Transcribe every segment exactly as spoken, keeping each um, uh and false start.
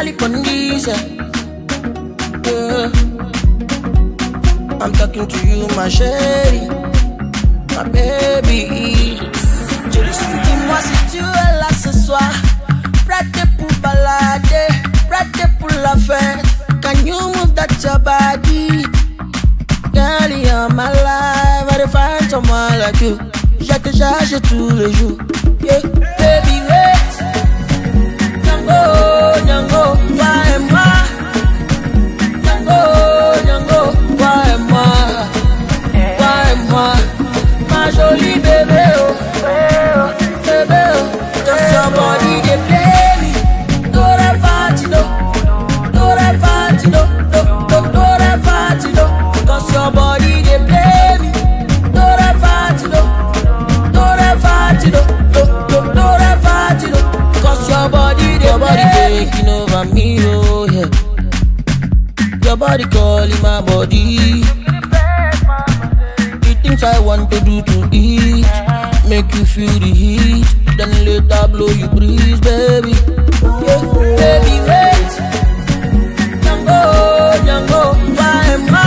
Charlie Pandisa. Yeah. I'm talking to you, my chérie, my baby. Dis-moi si tu es là ce soir, prête pour balader, prête pour la fête. Can you move that your body? Girl, you're my life, I find someone like you. Je te cherche tous les jours. Yeah, baby, wait. Nyango, Nyango, toi et moi. Nyango, Nyango, toi et moi. Toi et moi. Ma jolie bébé, oh. Bébé, oh. Just your body, they play me. Dore fatino. Dore fatino. Dore fatino. Cause your body, they play me. Dore fatino. Dore fatino. Dore fatino. Cause your body, they play me. Taking over me, oh yeah. Your body calling my body. The things I want to do to eat, make you feel the heat, then later blow you breeze, baby. Yeah, baby, wait. Nyango, Nyango, toi et moi.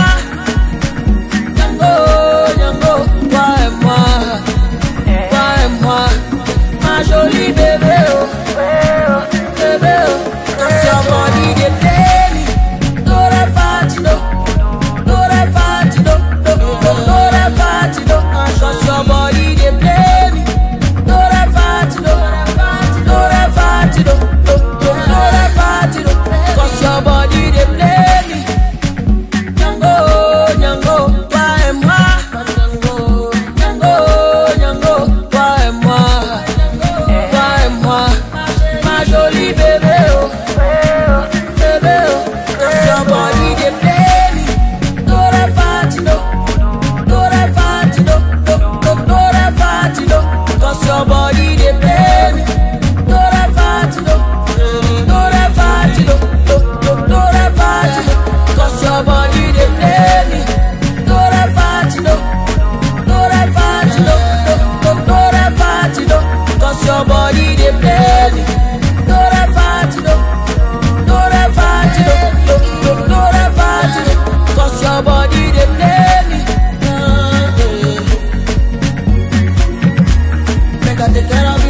Nyango, Nyango, toi et moi. Toi et moi. Ma jolie bébé, oh. Bébé, oh. Cause your body, they play me. Dore fatino. Dore fatino. Dore fatino. Cause your body, they play me. Dore fatino. Dore fatino. Dore fatino. Cause your body, they play me. Nyango, Nyango, toi et moi. Nyango, Nyango, Nyango, toi et moi. Toi et moi. Ma jolie bébé, oh. Bébé, oh. Cause your body, they play me. Dore fatino. Dore fatino. Dore fatino. Cause your body, they play me. Dore fatino. Dore fatino. Dore fatino. Cause your body, they play me. Dore fatino. Dore fatino. Dore fatino. Cause your body, they play me. Dore fatino. Dore fatino. Dore fatino. Cause your body, they play me. Make I take care of